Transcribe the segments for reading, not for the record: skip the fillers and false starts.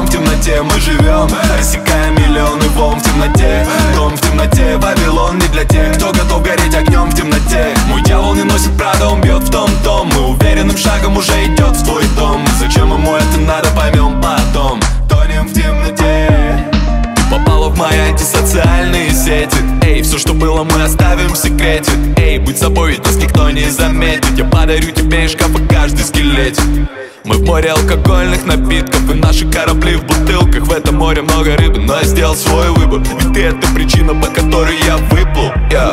в темноте мы живем, рассекая миллионы волн в темноте. Дом в темноте, Вавилон не для тех, кто готов гореть огнем в темноте. Мой дьявол не носит Прада, он бьет в том-том. Мы уверенным шагом уже идет в твой дом. Зачем ему это надо, поймем потом. Тонем в темноте. Ты попала в мои антисоциальные сети. Эй, все, что было, мы оставим в секрете. Эй, будь собой, ведь нас никто не заметит. Я подарю тебе из шкафа каждый скелетик. Мы в море алкогольных напитков, и наши корабли в бутылках. В этом море много рыбы, но я сделал свой выбор. Ведь ты — это причина, по которой я выплыл.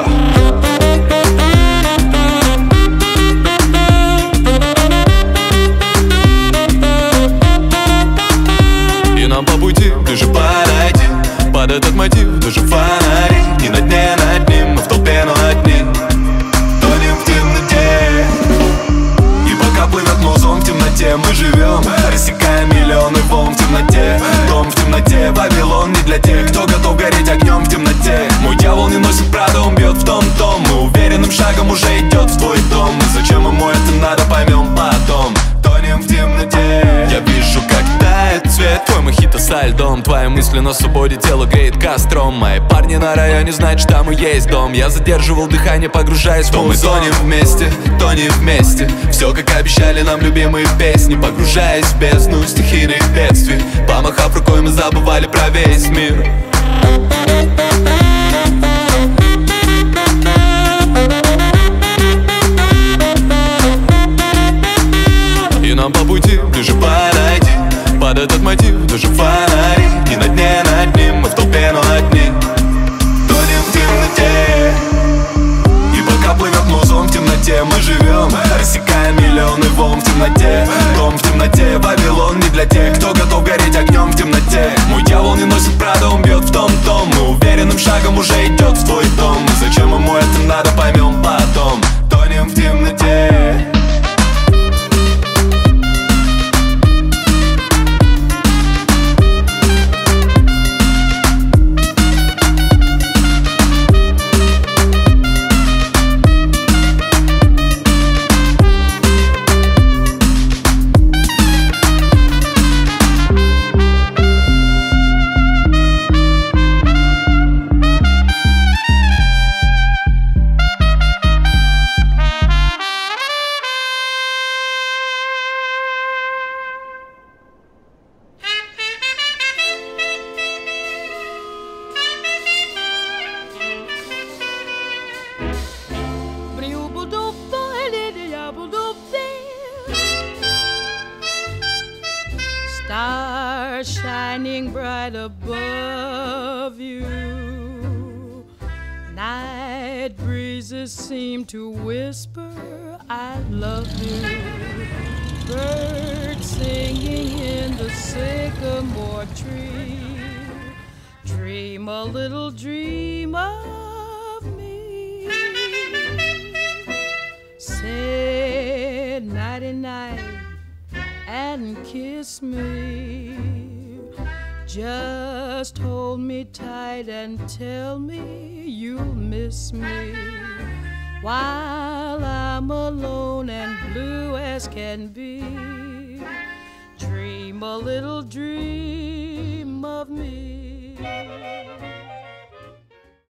И нам по пути, ты же подойди. Под этот мотив даже фонари. И на дне над ним, мы в толпе, но одни. Тонем в темноте. И пока плывет музон в темноте, мы живем, рассекая миллионы волн в темноте. Дом в темноте, Вавилон не для тех, кто готов гореть огнем в темноте. Мой дьявол не носит Прада, он бьет в том-том. Мы уверенным шагом уже идет в твой дом. И зачем ему это надо, поймем потом. Тонем в темноте. Я вижу, как тает цвет твой мохито со льдом. Твои мысли на свободе, тело греет костром. Мои парни на районе знают, что там и есть дом. Я задерживал дыхание, погружаясь в дом. Мы тонем вместе. Все, как обещали нам любимые песни. Погружаясь в бездну стихийных бедствий. Помахав рукой, мы забывали про весь мир. И нам по пути, ближе подойди. Под этот мотив даже фонари. И на дне над ним, мы в толпе, но одни. Тонем в темноте. И пока плывет музон в темноте, мы живем, рассекая миллионы волн в темноте. Дом в темноте, Вавилон не для тех, кто готов гореть огнем в темноте. Мой дьявол не носит Прада, он бьет в том-том. Мы уверенным шагом уже идет в твой дом. И зачем ему это надо, поймем потом. Тонем в темноте. Stars shining bright above you. Night breezes seem to whisper, I love you. Birds singing in the sycamore tree. Dream a little dream of me. Say nighty-night and kiss me. Just hold me tight and tell me you'll miss me while I'm alone and blue as can be. Dream a little dream of me.